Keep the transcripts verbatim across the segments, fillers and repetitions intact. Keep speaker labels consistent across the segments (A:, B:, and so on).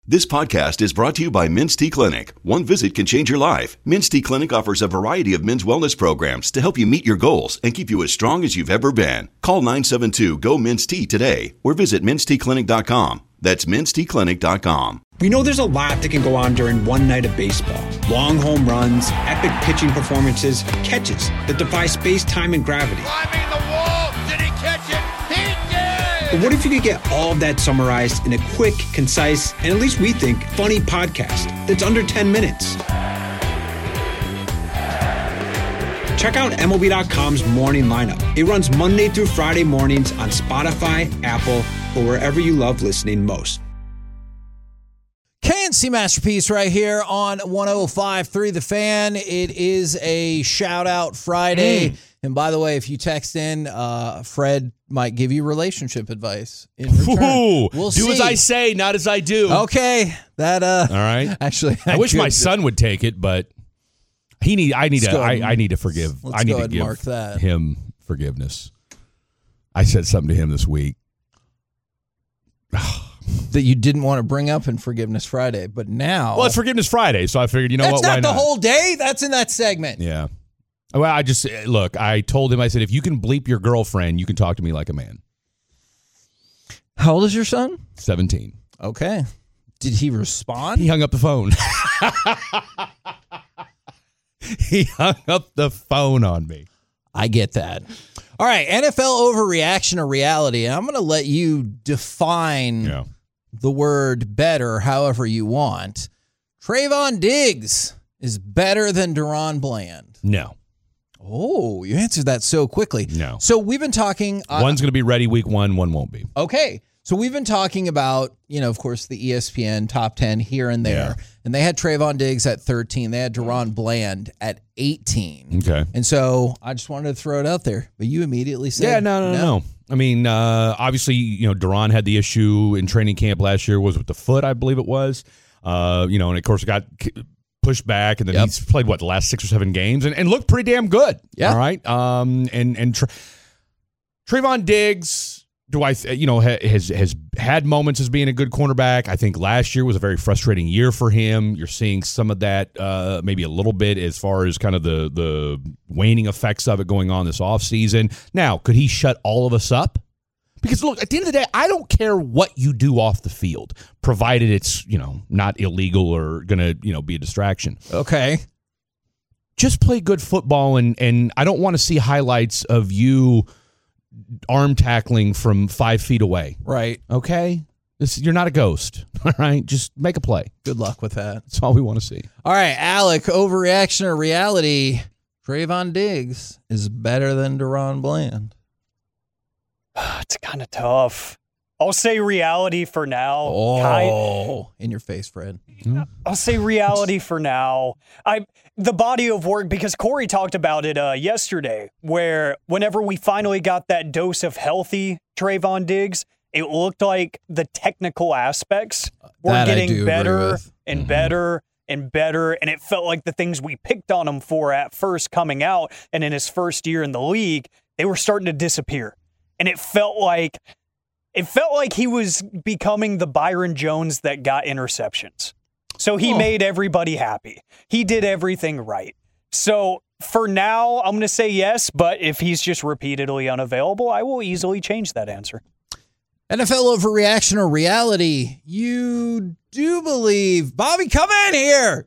A: This podcast is brought to you by Men's T Clinic. One visit can change your life. Men's T Clinic offers a variety of men's wellness programs to help you meet your goals and keep you as strong as you've ever been. Call nine seven two, G O, Men's T today or visit mens t clinic dot com. That's mens t clinic dot com.
B: We know there's a lot that can go on during one night of baseball. Long home runs, epic pitching performances, catches that defy space, time, and gravity.
C: Climbing the wall. Did he catch it? He did!
B: But what if you could get all of that summarized in a quick, concise, and at least we think, funny podcast that's under ten minutes? Check out M L B dot com's Morning Lineup. It runs Monday through Friday mornings on Spotify, Apple, or wherever you love listening most.
D: K N C Masterpiece right here on one oh five point three The Fan. It is a shout-out Friday. Mm. And by the way, if you text in, uh, Fred might give you relationship advice in return.
E: Ooh,
D: we'll
E: do
D: see.
E: as I say, not as I do.
D: Okay. That, uh,
E: all right.
D: Actually,
E: I, I wish my son would take it, but he need. I need.
D: Let's
E: to. I, I need to forgive.
D: Let's
E: I need
D: go
E: to
D: ahead
E: give
D: and mark that.
E: him forgiveness. I said something to him this week
D: that you didn't want to bring up in Forgiveness Friday, but now...
E: Well, it's Forgiveness Friday, so I figured, you know
D: that's
E: what,
D: not
E: why
D: the
E: not?
D: whole day. That's in that segment.
E: Yeah. Well, I just, look, I told him, I said, if you can bleep your girlfriend, you can talk to me like a man.
D: How old is your son?
E: seventeen.
D: Okay. Did he respond?
E: He hung up the phone. He hung up the phone on me.
D: I get that. All right, N F L overreaction or reality. I'm going to let you define
E: Yeah.
D: the word better however you want. Trayvon Diggs is better than Deron Bland.
E: No.
D: Oh, you answered that so quickly.
E: No.
D: So we've been talking. Uh,
E: One's going to be ready week one, one won't be.
D: Okay. So we've been talking about, you know, of course, the E S P N top ten here and there.
E: Yeah.
D: And they had Trayvon Diggs at thirteen. They had Deron Bland at eighteen.
E: Okay.
D: And so I just wanted to throw it out there. But you immediately said,
E: Yeah, no, no, no. no. I mean, uh, obviously, you know, Deron had the issue in training camp last year, was with the foot, I believe it was. Uh, you know, and of course, it got pushed back, and then
D: Yep.
E: he's played, what, the last six or seven games, and, and looked pretty damn good.
D: Yeah.
E: All right. Um, and and Tra- Trayvon Diggs, do I, th- you know, ha- has has had moments as being a good cornerback. I think last year was a very frustrating year for him. You're seeing some of that, uh, maybe a little bit as far as kind of the the waning effects of it going on this offseason. Now, could he shut all of us up? Because, look, at the end of the day, I don't care what you do off the field, provided it's, you know, not illegal or going to, you know, be a distraction.
D: Okay.
E: Just play good football, and and I don't want to see highlights of you arm tackling from five feet away.
D: Right.
E: Okay? This, you're not a ghost. All right? Just make a play.
D: Good luck with that.
E: That's all we want to see.
D: All right, Alec, overreaction or reality? Trayvon Diggs is better than Deron Bland.
F: It's kind of tough. I'll say reality for now.
D: Oh,
F: Kai-
D: in your face, Fred.
F: I'll say reality for now. I the body of work, because Corey talked about it uh, yesterday, where whenever we finally got that dose of healthy Trayvon Diggs, it looked like the technical aspects were
D: That I do
F: getting
D: agree
F: better
D: with.
F: and
D: Mhm.
F: better and better, and it felt like the things we picked on him for at first coming out and in his first year in the league, they were starting to disappear. And it felt like it felt like he was becoming the Byron Jones that got interceptions. So he
D: Oh.
F: made everybody happy. He did everything right. So for now, I'm going to say yes, but if he's just repeatedly unavailable, I will easily change that answer.
D: N F L overreaction or reality? You do believe, Bobby, come in here.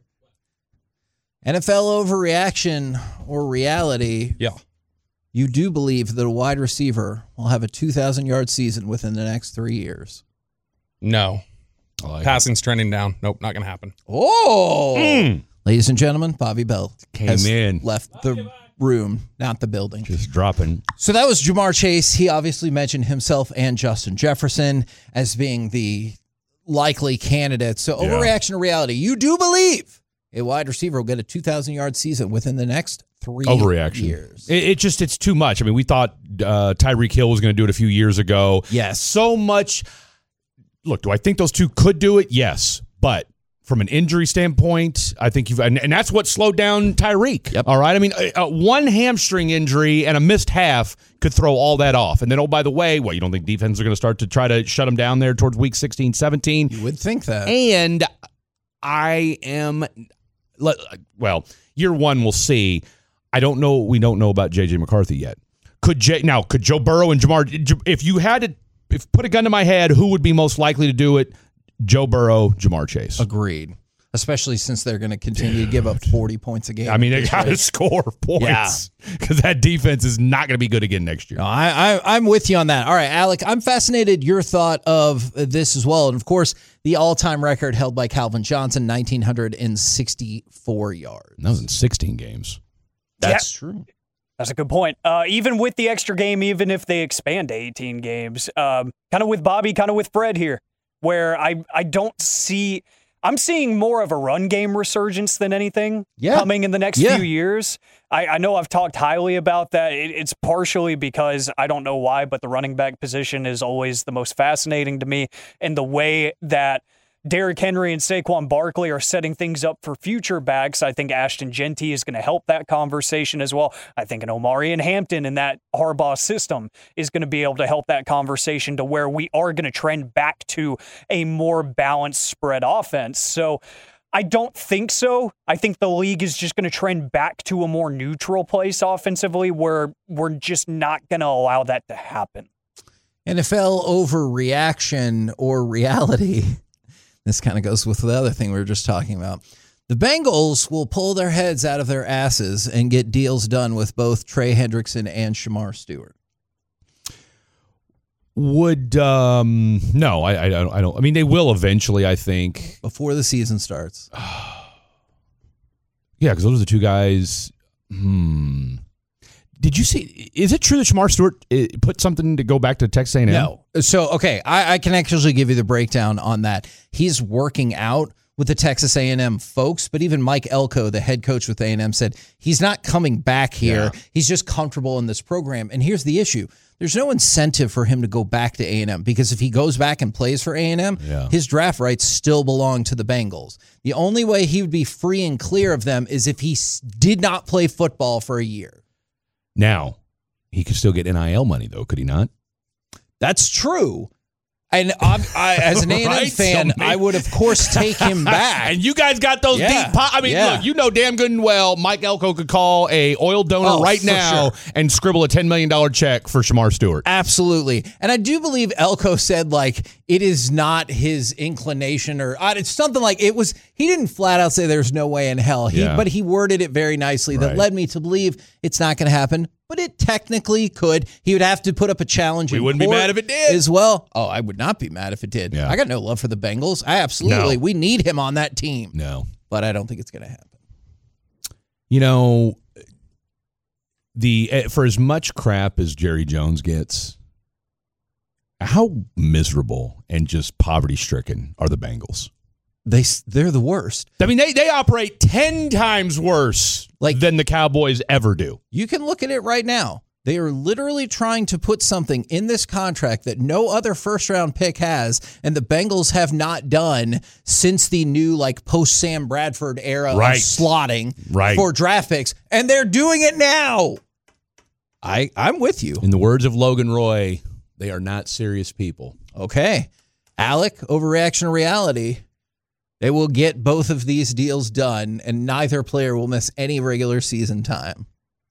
D: N F L overreaction or reality?
G: Yeah.
D: You do believe that a wide receiver will have a two thousand yard season within the next three years?
G: No.
E: I like
G: Passing's trending down. Nope, not going to happen.
D: Oh!
E: Mm.
D: Ladies and gentlemen, Bobby Bell
E: Came
D: has
E: in.
D: left the room, not the building.
E: Just dropping.
D: So that was Jamar Chase. He obviously mentioned himself and Justin Jefferson as being the likely candidates. So
E: Yeah.
D: overreaction to reality. You do believe a wide receiver will get a two thousand yard season within the next three
E: Overreaction.
D: years.
E: It, it just, it's too much. I mean, we thought uh, Tyreek Hill was going to do it a few years ago.
D: Yes.
E: So much. Look, do I think those two could do it? Yes. But From an injury standpoint, I think you've, and, and that's what slowed down Tyreek.
D: Yep.
E: All right. I mean, uh, one hamstring injury and a missed half could throw all that off. And then, oh, by the way, what, you don't think defenses are going to start to try to shut him down there towards week sixteen, seventeen?
D: You would think that.
E: And I am, well, year one, we'll see. I don't know. We don't know about J J McCarthy yet. Could J, now, could Joe Burrow and Jamar, if you had to if put a gun to my head, who would be most likely to do it? Joe Burrow, Jamar Chase.
D: Agreed. Especially since they're going to continue to give up forty points a game.
E: I mean, they got to score points because that defense is not going to be good again next year.
D: No, I, I, I'm with you on that. All right, Alec, I'm fascinated your thought of this as well. And, of course, the all-time record held by Calvin Johnson, one thousand nine hundred sixty-four yards.
E: That was in sixteen games.
D: That's
F: yeah.
D: true.
F: That's a good point. Uh, even with the extra game, even if they expand to eighteen games, um, kind of with Bobby, kind of with Fred here, where I, I don't see – I'm seeing more of a run game resurgence than anything
D: yeah.
F: coming in the next
D: yeah.
F: few years. I, I know I've talked highly about that. It, it's partially because I don't know why, but the running back position is always the most fascinating to me. And the way that Derrick Henry and Saquon Barkley are setting things up for future backs. I think Ashton Genty is going to help that conversation as well. I think an Omarion Hampton in that Harbaugh system is going to be able to help that conversation to where we are going to trend back to a more balanced spread offense. So I don't think so. I think the league is just going to trend back to a more neutral place offensively where we're just not going to allow that to happen.
D: N F L overreaction or reality. This kind of goes with the other thing we were just talking about. The Bengals will pull their heads out of their asses and get deals done with both Trey Hendrickson and Shamar Stewart.
E: Would um no, I I don't I don't I mean they will eventually, I think.
D: Before the season starts.
E: Yeah, because those are the two guys. Hmm. Did you see? Is it true that Shamar Stewart put something to go back to Texas A and M?
D: No. So, okay, I, I can actually give you the breakdown on that. He's working out with the Texas A and M folks, but even Mike Elko, the head coach with A and M, said he's not coming back here. Yeah. He's just comfortable in this program. And here's the issue. There's no incentive for him to go back to A and M because if he goes back and plays for A and M, yeah. his draft rights still belong to the Bengals. The only way he would be free and clear of them is if he did not play football for a year.
E: Now, he could still get N I L money, though, could he not?
D: That's true. And I'm, I, as an A and M right? fan, so I would, of course, take him back.
E: And you guys got those yeah. deep po- I mean, yeah. look, you know damn good and well Mike Elko could call a oil donor oh, right now sure. and scribble a ten million dollars check for Shamar Stewart.
D: Absolutely. And I do believe Elko said, like, it is not his inclination or uh, it's something like it was. He didn't flat out say there's no way in hell, he, yeah. but he worded it very nicely right. that led me to believe it's not going to happen. But it technically could. He would have to put up a challenge.
E: We wouldn't be mad if it did.
D: As well. Oh, I would not be mad if it did. Yeah. I got no love for the Bengals. I absolutely. No. We need him on that team.
E: No.
D: But I don't think it's going to happen.
E: You know, the for as much crap as Jerry Jones gets, how miserable and just poverty-stricken are the Bengals?
D: They, they're the worst.
E: I mean, they, they operate ten times worse like, than the Cowboys ever do.
D: You can look at it right now. They are literally trying to put something in this contract that no other first-round pick has, and the Bengals have not done since the new, like, post-Sam Bradford era
E: right.
D: of slotting
E: right.
D: for draft picks, and they're doing it now. I, I'm with you.
E: In the words of Logan Roy, they are not serious people.
D: Okay. Alec, overreaction to reality. They will get both of these deals done, and neither player will miss any regular season time.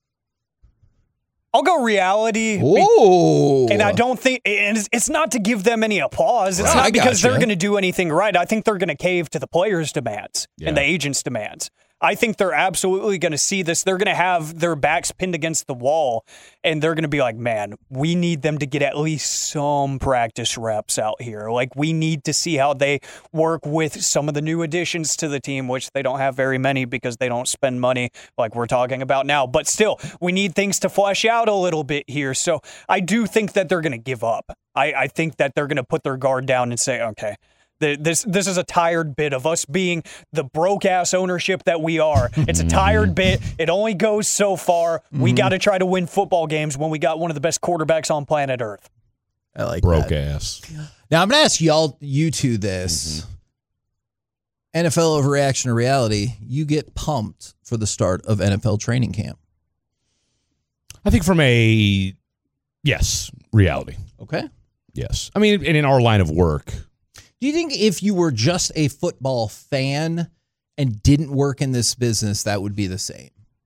F: I'll go reality.
D: Ooh.
F: And I don't think, and it's, it's not to give them any applause. It's
D: right.
F: not because
D: gotcha.
F: they're going to do anything right. I think they're going to cave to the players' demands yeah. and the agents' demands. I think they're absolutely going to see this. They're going to have their backs pinned against the wall, and they're going to be like, man, we need them to get at least some practice reps out here. Like, we need to see how they work with some of the new additions to the team, which they don't have very many because they don't spend money like we're talking about now. But still, we need things to flesh out a little bit here. So I do think that they're going to give up. I, I think that they're going to put their guard down and say, okay, This this is a tired bit of us being the broke-ass ownership that we are. It's a tired bit. It only goes so far. Mm-hmm. We got to try to win football games when we got one of the best quarterbacks on planet Earth.
D: I like
E: broke
D: that.
E: ass.
D: Now, I'm going to ask y'all, you two this. Mm-hmm. N F L overreaction to reality, you get pumped for the start of N F L training camp.
E: I think from a, yes, reality.
D: Okay.
E: Yes. I mean, and in our line of work.
D: Do you think if you were just a football fan and didn't work in this business, that would be the same?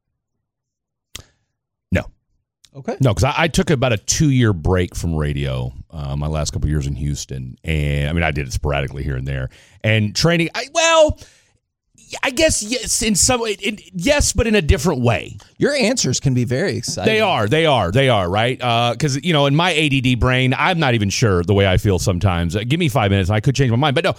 E: No.
D: Okay.
E: No, because I, I took about a two-year break from radio uh, my last couple of years in Houston. And, I mean, I did it sporadically here and there. And training, I, well... I guess yes, in some way, in, yes, but in a different way.
D: Your answers can be very exciting.
E: They are, they are, they are, right? Because, uh, you know, in my A D D brain, I'm not even sure the way I feel sometimes. Uh, give me five minutes and I could change my mind. But no,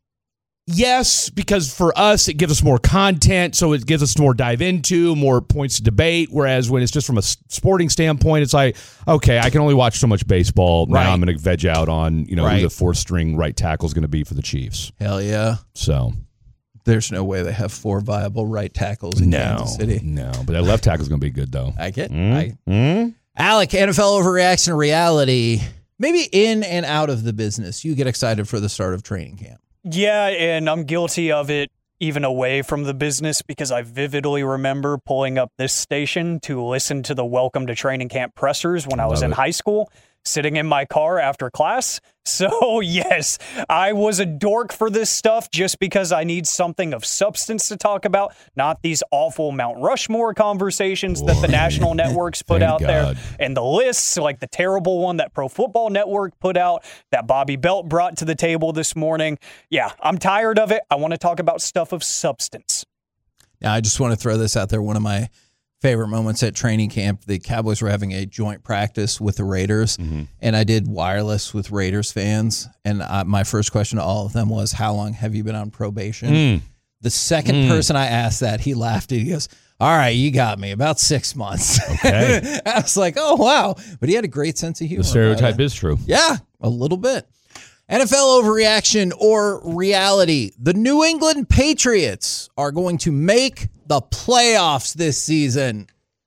E: yes, because for us, it gives us more content, so it gives us more dive into, more points to debate, whereas when it's just from a sporting standpoint, it's like, okay, I can only watch so much baseball. Now
D: right.
E: I'm going to veg out on, you know,
D: right.
E: who the fourth-string right tackle is going to be for the Chiefs.
D: Hell yeah.
E: So...
D: There's no way they have four viable right tackles in
E: no,
D: Kansas City.
E: No, but that left tackle is going to be good, though.
D: I get
E: mm,
D: I,
E: mm.
D: Alec, N F L overreaction to reality. Maybe in and out of the business, you get excited for the start of training camp.
F: Yeah, and I'm guilty of it even away from the business because I vividly remember pulling up this station to listen to the Welcome to Training Camp pressers when I, I was in it. high school, sitting in my car after class. So, yes, I was a dork for this stuff just because I need something of substance to talk about, not these awful Mount Rushmore conversations Boy. that the national networks put out God. there, and the lists, like the terrible one that Pro Football Network put out that Bobby Belt brought to the table this morning. Yeah, I'm tired of it. I want to talk about stuff of substance.
D: Now, I just want to throw this out there. One of my favorite moments at training camp, the Cowboys were having a joint practice with the Raiders, mm-hmm. and I did wireless with Raiders fans, and I, my first question to all of them was, how long have you been on probation? Mm. The second mm. person I asked that, he laughed and he goes, all right, you got me, about six months. Okay. I was like, oh, wow. But he had a great sense of humor.
E: The stereotype is true.
D: Yeah, a little bit. N F L overreaction or reality. The New England Patriots are going to make the playoffs this season.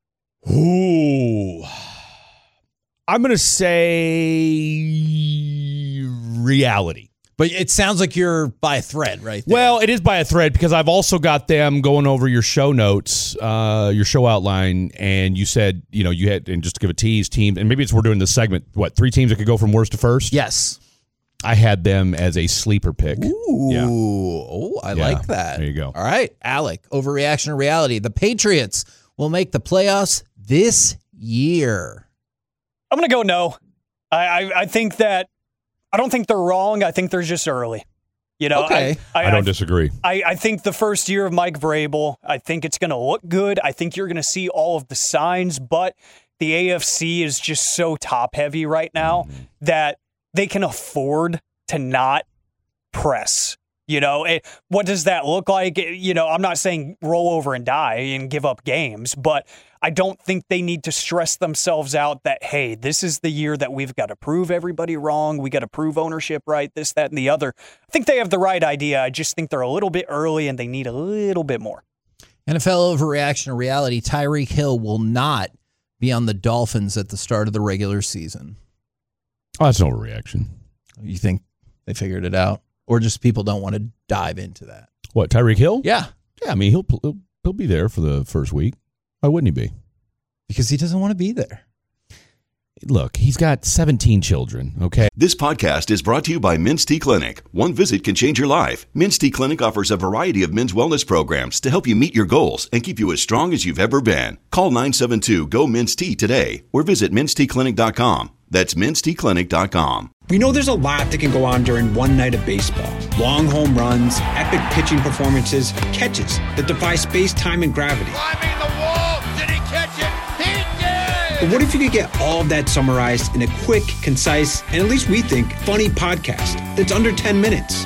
E: Ooh. I'm going to say reality.
D: But it sounds like you're by a thread right there.
E: Well, it is by a thread because I've also got them going over your show notes, uh, your show outline, and you said, you know, you had, and just to give a tease, team, and maybe it's we're doing this segment, what, three teams that could go from worst to first?
D: Yes.
E: I had them as a sleeper pick.
D: Ooh,
E: yeah.
D: oh, I yeah, like that.
E: There you go.
D: All right, Alec, overreaction to reality. The Patriots will make the playoffs this year.
F: I'm going to go no. I, I I think that, I don't think they're wrong. I think they're just early. You know,
D: okay.
F: I, I,
E: I don't
F: I,
E: disagree.
F: I, I think the first year of Mike Vrabel, I think it's going to look good. I think you're going to see all of the signs, but the A F C is just so top heavy right now mm-hmm. that they can afford to not press. You know, it, what does that look like? You know, I'm not saying roll over and die and give up games, but I don't think they need to stress themselves out that, hey, this is the year that we've got to prove everybody wrong. We got to prove ownership right, this, that, and the other. I think they have the right idea. I just think they're a little bit early and they need a little bit more.
D: N F L overreaction to reality. Tyreek Hill will not be on the Dolphins at the start of the regular season.
E: Oh, that's an overreaction.
D: You think they figured it out? Or just people don't want to dive into that?
E: What, Tyreek Hill?
D: Yeah.
E: Yeah, I mean, he'll, he'll he'll be there for the first week. Why wouldn't he be?
D: Because he doesn't want to be there.
E: Look, he's got seventeen children, okay?
A: This podcast is brought to you by Men's T Clinic. One visit can change your life. Men's T Clinic offers a variety of men's wellness programs to help you meet your goals and keep you as strong as you've ever been. Call nine seven two, G O, M E N S T today or visit mens t clinic dot com. That's mens t clinic dot com.
B: We know there's a lot that can go on during one night of baseball. Long home runs, epic pitching performances, catches that defy space, time, and gravity.
C: Climbing the wall. Did he catch it? He did!
B: But what if you could get all of that summarized in a quick, concise, and at least we think, funny podcast that's under ten minutes?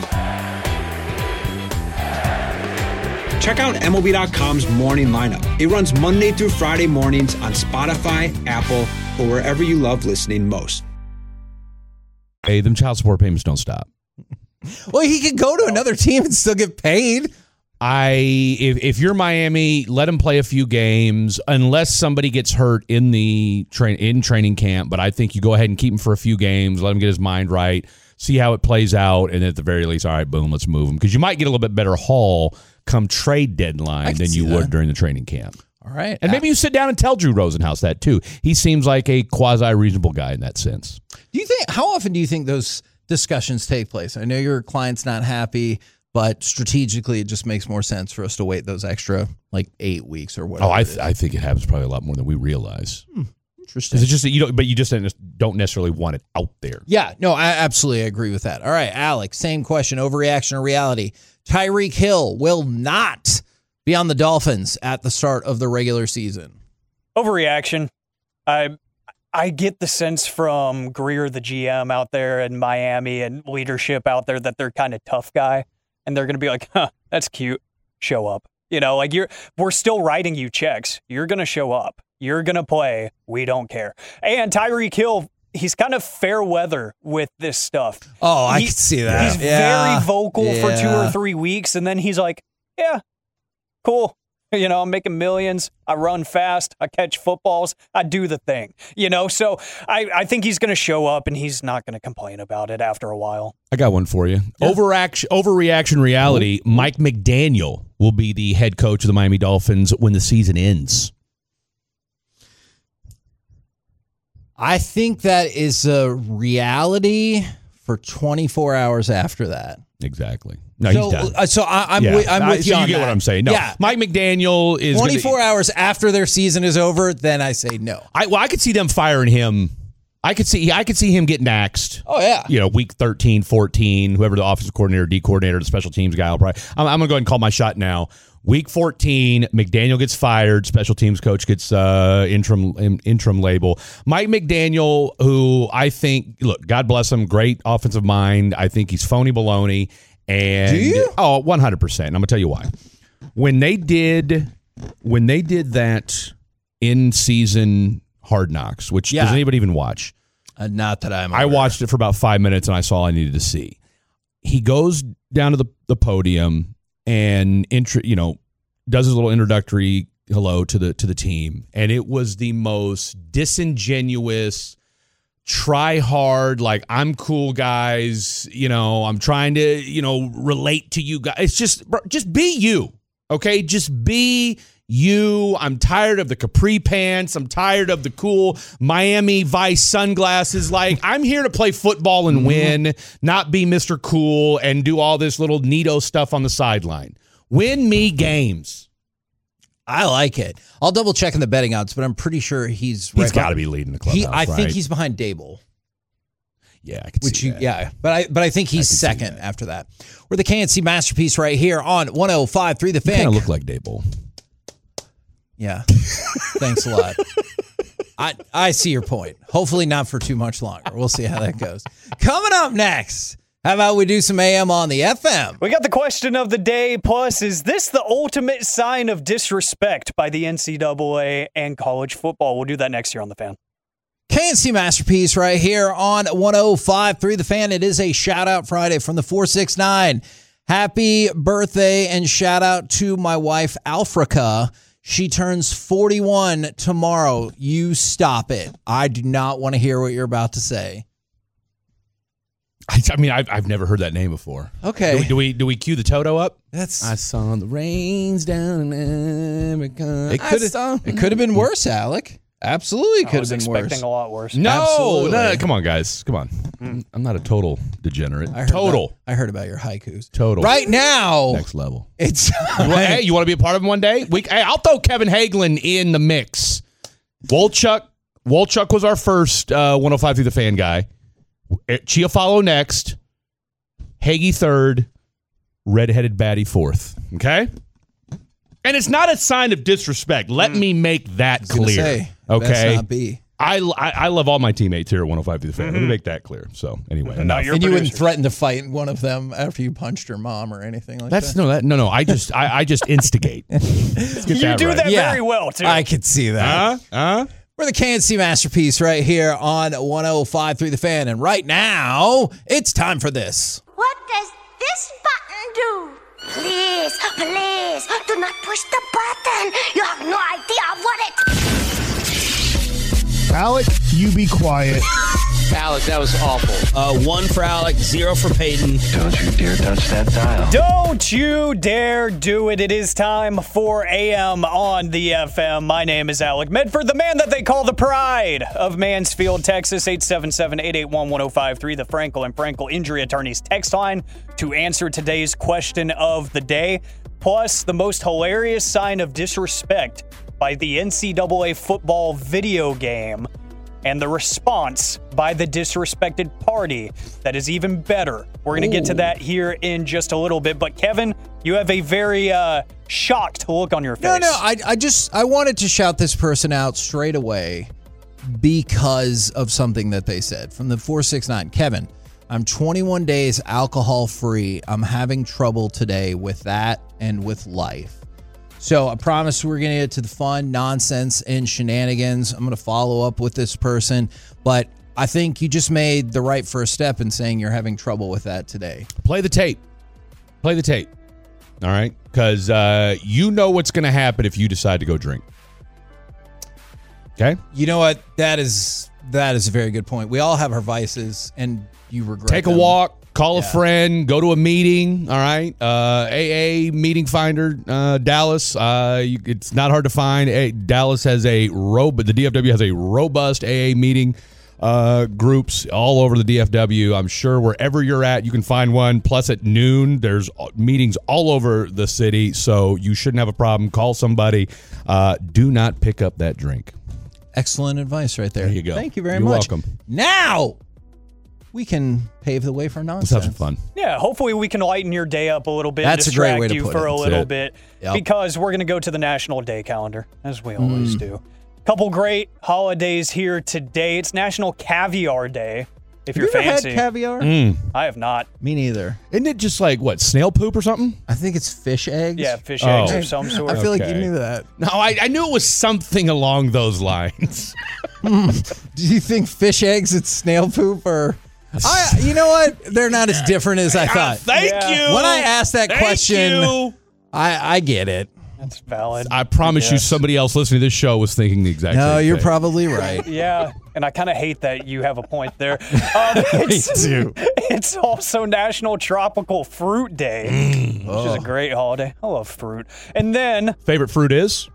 B: Check out M L B dot com's Morning Lineup. It runs Monday through Friday mornings on Spotify, Apple, or wherever you love listening most.
E: Hey, them child support payments don't stop.
D: Well, he could go to another team and still get paid.
E: I if if you're Miami, let him play a few games unless somebody gets hurt in the train in training camp. But I think you go ahead and keep him for a few games, let him get his mind right. see how it plays out, and at the very least, all right, boom, let's move him. Because you might get a little bit better haul come trade deadline than you would during the training camp.
D: All right.
E: And maybe you sit down and tell Drew Rosenhaus that, too. He seems like a quasi-reasonable guy in that sense.
D: Do you think, how often do you think those discussions take place? I know your client's not happy, but strategically, it just makes more sense for us to wait those extra, like, eight weeks or whatever.
E: Oh, I, th- I think it happens probably a lot more than we realize.
D: Hmm. Interesting.
E: It's just that you don't, but you just don't necessarily want it out there.
D: Yeah, no, I absolutely agree with that. All right, Alex, same question, overreaction or reality. Tyreek Hill will not be on the Dolphins at the start of the regular season.
F: Overreaction. I I get the sense from Greer, the G M out there in Miami, and leadership out there that they're kind of tough guy, and they're going to be like, huh, that's cute. Show up. You know, like you're, we're still writing you checks. You're going to show up. You're going to play. We don't care. And Tyreek Hill, he's kind of fair weather with this stuff.
D: Oh, I
F: he,
D: can see that.
F: He's
D: yeah.
F: very vocal
D: yeah.
F: for two or three weeks, and then he's like, yeah, cool. You know, I'm making millions. I run fast. I catch footballs. I do the thing. You know, so I, I think he's going to show up, and he's not going to complain about it after a while.
E: I got one for you.
F: Yeah.
E: Overaction, overreaction reality. Ooh. Mike McDaniel will be the head coach of the Miami Dolphins when the season ends.
D: I think that is a reality for twenty-four hours after that.
E: Exactly. No,
D: so,
E: he's done.
D: Uh, so I, I'm
E: yeah.
D: with, I'm with
E: I,
D: you
E: so
D: on
E: you get
D: that.
E: what I'm saying. No,
D: yeah.
E: Mike McDaniel is
D: twenty-four
E: gonna,
D: hours after their season is over. Then I say no.
E: I well, I could see them firing him. I could see I could see him getting axed.
D: Oh yeah.
E: You know, week thirteen, fourteen, whoever the offensive coordinator, D coordinator, the special teams guy will probably. I'm, I'm gonna go ahead and call my shot now. Week fourteen, McDaniel gets fired. Special teams coach gets uh, interim in, interim label. Mike McDaniel, who I think, look, God bless him, great offensive mind. I think he's phony baloney. And
D: do you?
E: Oh, one hundred percent. I'm gonna tell you why. When they did, when they did that in season Hard Knocks, which
D: yeah.
E: does anybody even watch?
D: Uh, not that I'm.
E: I
D: aware.
E: watched it for about five minutes and I saw all I needed to see. He goes down to the, the podium and intro, you know, does his little introductory hello to the to the team, and it was the most disingenuous, try hard, like I'm cool, guys. You know, I'm trying to, you know, relate to you guys. It's just, bro, just be you, okay? Just be you. I'm tired of the capri pants. I'm tired of the cool Miami Vice sunglasses. Like, I'm here to play football and win, not be Mister Cool and do all this little neato stuff on the sideline. Win me games.
D: I like it. I'll double check in the betting odds, but I'm pretty sure he's
E: He's
D: right
E: got to be leading the clubhouse,
D: he, I
E: right?
D: think he's behind Dable.
E: Yeah, I could
D: Which
E: see
D: you,
E: that.
D: yeah, but I but I think he's
E: I
D: second after that. We're the K N C Masterpiece right here on one oh five point three The Fan.
E: Kind of look like Dable.
D: Yeah. Thanks a lot. I I see your point. Hopefully not for too much longer. We'll see how that goes. Coming up next, how about we do some A M on the F M?
F: We got the question of the day. Plus, is this the ultimate sign of disrespect by the N C double A and college football? We'll do that next year on The Fan.
D: K N C Masterpiece right here on one oh five point three The Fan. It is a shout out Friday from the four six nine. Happy birthday and shout out to my wife, Alfrica. She turns forty-one tomorrow. You stop it. I do not want to hear what you're about to say.
E: I, I mean, I've, I've never heard that name before.
D: Okay.
E: Do we, do we do we cue the Toto up?
D: That's.
E: I saw the rains down in America.
D: It could have. It could have been worse, Alec. Absolutely, could
F: I was
D: have been
F: expecting
D: worse.
F: a lot worse.
E: No,
D: Absolutely.
E: no, no, come on, guys, come on. I'm not a total degenerate.
D: I heard
E: Total,
D: About, I heard about your haikus.
E: total.
D: Right now,
E: Next level.
D: it's.
E: You want, hey, you want to be a part of them one day? We, hey, I'll throw Kevin Hagelin in the mix. Wolchuk, Wolchuk was our first uh, one oh five through the Fan guy. Chiafalo next. Hagee third. Redheaded Batty fourth. Okay? And it's not a sign of disrespect. Let mm. me make that
D: I was gonna
E: clear.
D: Say,
E: okay?
D: best not be.
E: I, I, I love all my teammates here at one oh five through the Fan.
F: Mm-hmm.
E: Let me make that clear. So, anyway.
F: No, you're
D: and you wouldn't
F: producers.
D: threaten to fight one of them after you punched your mom or anything like
E: That's
D: that?
E: no, that, no, no. I just, I, I just instigate. Let's get
F: You
E: that
F: do
E: right.
F: that
D: Yeah.
F: very well, too.
D: I could see that.
E: Huh? Huh?
D: We're the K N C Masterpiece right here on one oh five point three The Fan. And right now, it's time for this.
H: What does this button do? Please, please, do not push the button. You have no idea what it...
I: Alec, you be quiet. Alec, that was awful. Uh, one for Alec, zero for Peyton.
J: Don't you dare touch that dial.
F: Don't you dare do it. It is time for A M on the F M. My name is Alec Medford, the man that they call the pride of Mansfield, Texas. eight seven seven, eight eight one, one oh five three, the Frankel and Frankel Injury Attorneys text line to answer today's question of the day. Plus, the most hilarious sign of disrespect by the N C double A football video game, and the response by the disrespected party that is even better. We're going to get to that here in just a little bit. But Kevin, you have a very uh, shocked look on your face.
D: No, no, I, I just, I wanted to shout this person out straight away because of something that they said. From the four six nine, Kevin, I'm twenty-one days alcohol free. I'm having trouble today with that and with life. So I promise we're going to get to the fun, nonsense, and shenanigans. I'm going to follow up with this person, but I think you just made the right first step in saying you're having trouble with that today.
E: Play the tape. Play the tape. All right? Because uh, you know what's going to happen if you decide to go drink. Okay?
D: You know what? That is that is a very good point. We all have our vices, and you regret
E: Take a
D: them.
E: walk. Call
D: Yeah.
E: a friend, go to a meeting, all right? Uh, A A, Meeting Finder, uh, Dallas. Uh, you, it's not hard to find. A, Dallas has a, ro- the D F W has a robust A A meeting uh, groups all over the D F W. I'm sure wherever you're at, you can find one. Plus at noon, there's meetings all over the city, so you shouldn't have a problem. Call somebody. Uh, do not pick up that drink.
D: Excellent advice right there.
E: There you go.
D: Thank you very
E: You're
D: much.
E: welcome.
D: Now we can pave the way for nonsense.
E: Let's have some fun.
F: Yeah, hopefully we can lighten your day up a little bit.
D: That's a great
F: distract
D: way to
F: you
D: put
F: for
D: it.
F: a
D: That's
F: little
E: it.
F: bit
D: Yep.
F: because we're going to go to the National Day calendar, as we always
D: Mm.
F: do. Couple great holidays here today. It's National Caviar Day, if
D: Have
F: you're
D: you ever
F: fancy.
D: had caviar?
E: Mm.
F: I have not.
D: Me neither.
E: Isn't it just like, what, snail poop or something?
D: I think it's fish eggs.
F: Yeah, fish
E: Oh.
F: eggs of some sort.
D: I feel like you
E: Okay.
D: knew that.
E: No, I, I knew it was something along those lines.
D: Do you think fish eggs it's snail poop or? I, you know what? They're not as different as I thought.
E: Thank
F: Yeah.
E: you.
D: When I asked that
E: Thank
D: question,
E: you.
D: I, I get it.
F: That's valid.
E: I promise you
F: Yes.
E: somebody else listening to this show was thinking the exact
D: No,
E: same
D: you're
E: thing.
D: probably right.
F: Yeah, and I kind of hate that you have a point there. Um, it's,
D: too.
F: it's also National Tropical Fruit Day, which is a great holiday. I love fruit. And then,
E: Favorite fruit is?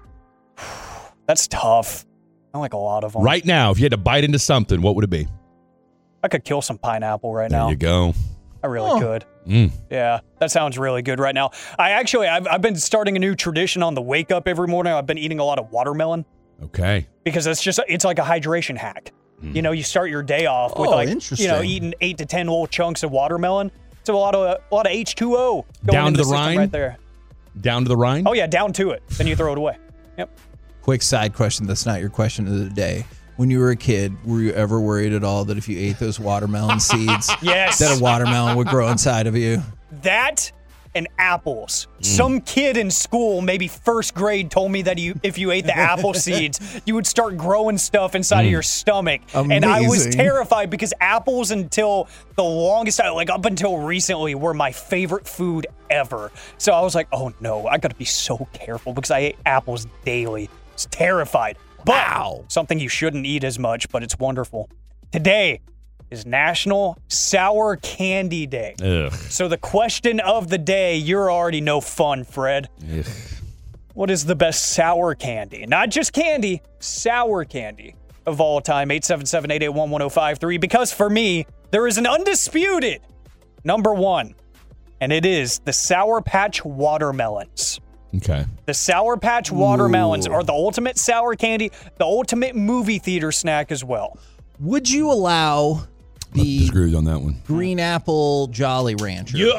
F: that's tough. I like a lot of them.
E: Right now, if you had to bite into something, what would it be?
F: I could kill some pineapple right
E: There
F: now.
E: you go.
F: I really
D: Oh.
F: could.
E: Mm.
F: Yeah, that sounds really good right now. I actually, I've, I've been starting a new tradition on the wake up every morning. I've been eating a lot of watermelon
E: Okay.
F: because it's just, it's like a hydration hack. You know, you start your day off with
D: Oh,
F: like, you know,
D: interesting.
F: eating eight to ten little chunks of watermelon. So a lot of a lot of H two O going
E: Down
F: into
E: to the
F: system
E: rind?
F: right there.
E: Down to the rind?
F: Oh yeah, down to it. Then you throw it away. Yep.
D: Quick side question that's not your question of the day. When you were a kid, were you ever worried at all that if you ate those watermelon seeds,
F: Yes.
D: that a watermelon would grow inside of you?
F: That and apples.
E: Mm.
F: Some kid in school, maybe first grade, told me that you, if you ate the apple seeds, you would start growing stuff inside of your stomach. And I was
D: Amazing.
F: terrified because apples, until the longest time, like up until recently, were my favorite food ever. So I was like, oh no, I gotta be so careful because I ate apples daily. I was terrified. But
D: Wow.
F: something you shouldn't eat as much, but it's wonderful. Today is National Sour Candy Day.
E: Ugh.
F: So the question of the day, you're already no fun, Fred.
E: Ugh.
F: What is the best sour candy? Not just candy, sour candy of all time. eight seven seven, eight eight one, one oh five three. Because for me, there is an undisputed number one, and it is the Sour Patch Watermelons.
E: Okay.
F: The Sour Patch Watermelons are the ultimate sour candy, the ultimate movie theater snack as well.
D: Would you allow the
E: Disagree with you on that one.
D: green apple Jolly Rancher?
E: You,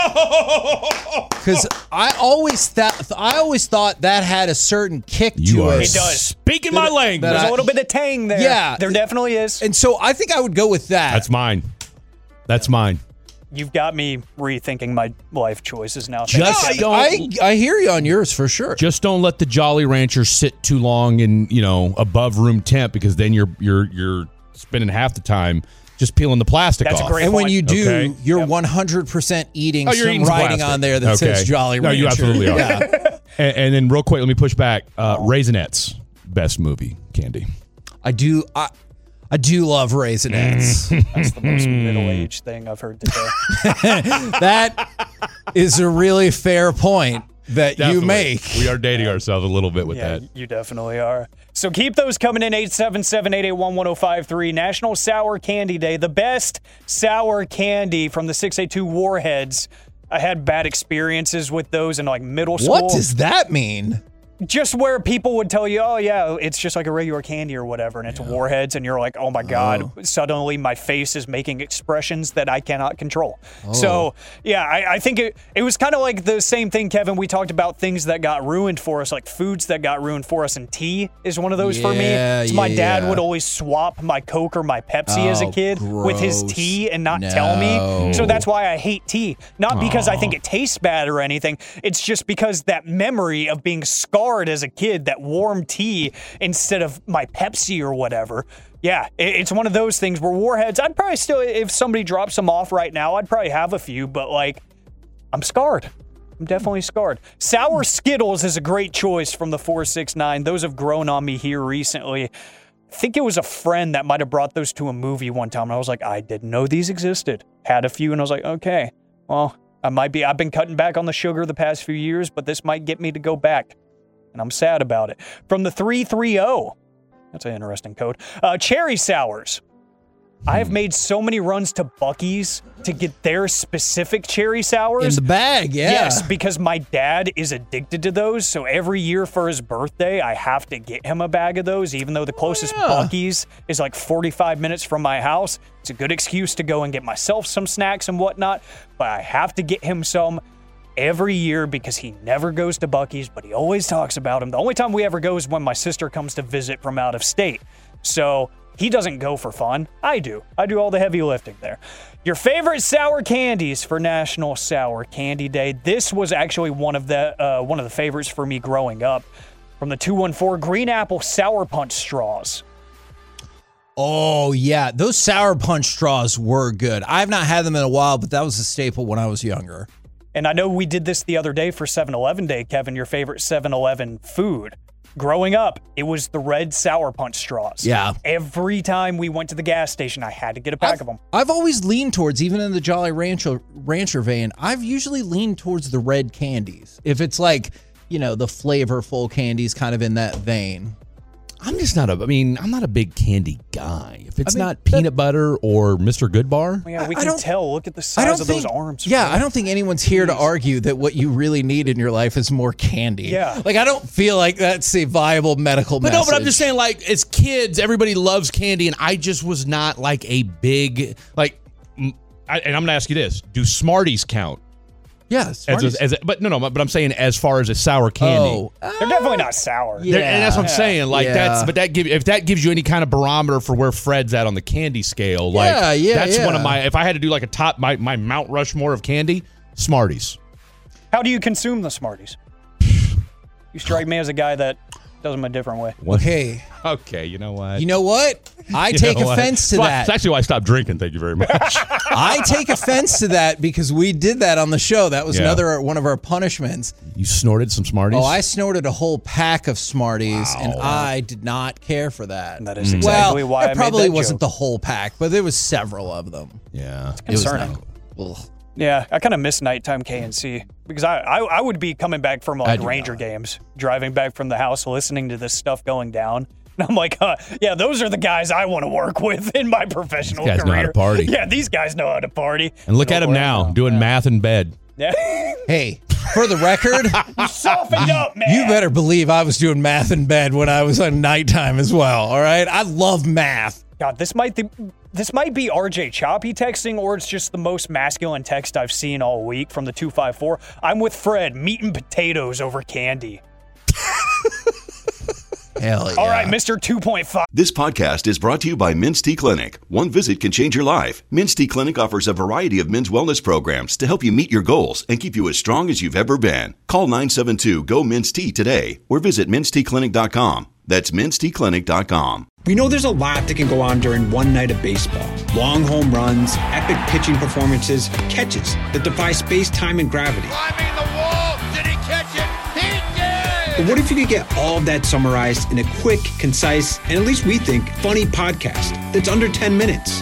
E: oh!
D: Because I always thought I always thought that had a certain kick
E: You
D: to
E: are
D: it.
F: It does.
E: speaking my language.
D: that
F: There's
D: I-
F: a little bit of tang there.
D: Yeah.
F: There definitely is.
D: And so I think I would go with that.
E: That's mine. That's mine.
F: You've got me rethinking my life choices now.
E: Just
F: Thank you.
E: don't.
D: I, I hear you on yours for sure.
E: Just don't let the Jolly Rancher sit too long in, you know, above room temp, because then you're you're you're spending half the time just peeling the plastic
F: That's a
E: off.
F: great
D: And when
F: point.
D: you do,
E: Okay.
D: you're
F: Yep.
D: one hundred percent eating
E: Oh, you're
D: some
E: eating some
D: writing
E: plastic.
D: on there that
E: Okay.
D: says Jolly
E: No,
D: Rancher.
E: you absolutely are.
D: Yeah.
E: And, and then real quick, let me push back. Uh, Raisinets, best movie candy.
D: I do. I, I do love Raisinets.
F: That's the most middle-aged thing I've heard today.
D: That is a really fair point that
E: Definitely.
D: you make.
E: We are dating ourselves a little bit with
F: Yeah,
E: that.
F: you definitely are. So keep those coming in, eight seven seven, eight eight one, one oh five three. National Sour Candy Day. The best sour candy from the six eight two Warheads. I had bad experiences with those in like middle school.
D: What does that mean?
F: Just where people would tell you, oh, yeah, it's just like a regular candy or whatever, and it's yeah. Warheads, and you're like, oh, my God, oh. suddenly my face is making expressions that I cannot control. Oh. So, yeah, I, I think it, it was kind of like the same thing, Kevin. We talked about things that got ruined for us, like foods that got ruined for us, and tea is one of those
D: yeah,
F: for me. So
D: yeah,
F: my dad
D: yeah.
F: would always swap my Coke or my Pepsi
D: oh,
F: as a kid
D: gross.
F: with his tea and not
D: no.
F: tell me. So that's why I hate tea. Not because
E: Aww.
F: I think it tastes bad or anything. It's just because that memory of being scarred as a kid, that warm tea instead of my Pepsi or whatever. Yeah, it's one of those things where Warheads, I'd probably still, if somebody drops them off right now, I'd probably have a few, but like, I'm scarred. I'm definitely scarred. Sour Skittles is a great choice from the four six nine. Those have grown on me here recently. I think it was a friend that might have brought those to a movie one time, and I was like, I didn't know these existed. Had a few, and I was like, okay, well, I might be, I've been cutting back on the sugar the past few years, but this might get me to go back. And I'm sad about it. From the three three zero, that's an interesting code. Uh, cherry sours. I have made so many runs to Buc-ee's to get their specific cherry sours.
D: In the bag, yeah.
F: Yes, because my dad is addicted to those. So every year for his birthday, I have to get him a bag of those, even though the closest oh, yeah. Buc-ee's is like forty-five minutes from my house. It's a good excuse to go and get myself some snacks and whatnot, but I have to get him some every year because he never goes to Buc-ee's, but he always talks about him. The only time we ever go is when my sister comes to visit from out of state. So he doesn't go for fun. I do. I do all the heavy lifting there. Your favorite sour candies for National Sour Candy Day. This was actually one of the uh, one of the favorites for me growing up. From the two one four, Green Apple Sour Punch straws.
D: Oh, yeah. Those Sour Punch straws were good. I've not had them in a while, but that was a staple when I was younger.
F: And I know we did this the other day for seven eleven Day, Kevin, your favorite seven eleven food. Growing up, it was the red Sour Punch straws.
D: Yeah.
F: Every time we went to the gas station, I had to get a pack
D: I've,
F: of them.
D: I've always leaned towards, even in the Jolly Rancher, Rancher vein, I've usually leaned towards the red candies. If it's like, you know, the flavorful candies kind of in that vein.
E: I'm just not a, I mean, I'm not a big candy guy. If it's
D: I mean,
E: not peanut butter or Mister Goodbar.
F: Yeah, we
D: I
F: can tell. Look at the size of
D: think,
F: those arms.
D: Yeah, I don't think anyone's here to argue that what you really need in your life is more candy.
F: Yeah.
D: Like, I don't feel like that's a viable medical
E: but
D: message.
E: no, but I'm just saying, like, as kids, everybody loves candy, and I just was not like a big, like, I, and I'm going to ask you this. Do Smarties count?
D: Yeah,
E: As a, as a, but no, no. But I'm saying as far as a sour candy,
D: oh, uh,
F: they're definitely not sour.
D: Yeah,
E: and that's what I'm saying. Like
D: yeah.
E: that's, but that give if that gives you any kind of barometer for where Fred's at on the candy scale, like
D: yeah, yeah,
E: that's
D: yeah.
E: one of my. If I had to do like a top my my Mount Rushmore of candy, Smarties.
F: How do you consume the Smarties? You strike me as a guy that does them a different way.
D: Okay.
E: Okay, you know what?
D: You know what? I
E: You
D: take
E: know what?
D: offense to
E: Well,
D: that.
E: That's actually why I stopped drinking. Thank you very much.
D: I take offense to that because we did that on the show. That was
E: Yeah.
D: another one of our punishments.
E: You snorted some Smarties?
D: Oh, I snorted a whole pack of Smarties,
E: Wow.
D: and I did not care for that.
F: And that is exactly
D: well,
F: why I
D: it
F: made
D: probably
F: that
D: wasn't
F: joke.
D: the whole pack, but there was several of them.
E: Yeah.
D: It was
F: concerning.
D: not- ugh.
F: Yeah, I kind of miss nighttime K N C because I, I I would be coming back from like
D: do
F: Ranger
D: not.
F: games, driving back from the house, listening to this stuff going down. And I'm like, huh, yeah, those are the guys I want to work with in my professional
E: These guys know
F: career.
E: how to party.
F: Yeah, these guys know how to party.
E: And look
F: Go
E: at him
F: for it.
E: now, doing math in bed.
F: Yeah.
D: Hey, for the record,
F: You softened up, man.
D: you better believe I was doing math in bed when I was on nighttime as well, all right? I love math.
F: God, this might be, this might be R J Choppy texting, or it's just the most masculine text I've seen all week from the two five four. I'm with Fred, meat and potatoes over candy.
D: Hell yeah.
F: All right, Mister two point five.
A: This podcast is brought to you by Men's Tea Clinic. One visit can change your life. Men's Tea Clinic offers a variety of men's wellness programs to help you meet your goals and keep you as strong as you've ever been. Call nine seven two, G O, Men's Tea today or visit men's tea clinic dot com. That's men's tea clinic dot com.
B: We know there's a lot that can go on during one night of baseball. Long home runs, epic pitching performances, catches that defy space, time, and gravity.
C: Climbing the wall. Did he catch it? He did!
B: But what if you could get all of that summarized in a quick, concise, and at least we think, funny podcast that's under ten minutes?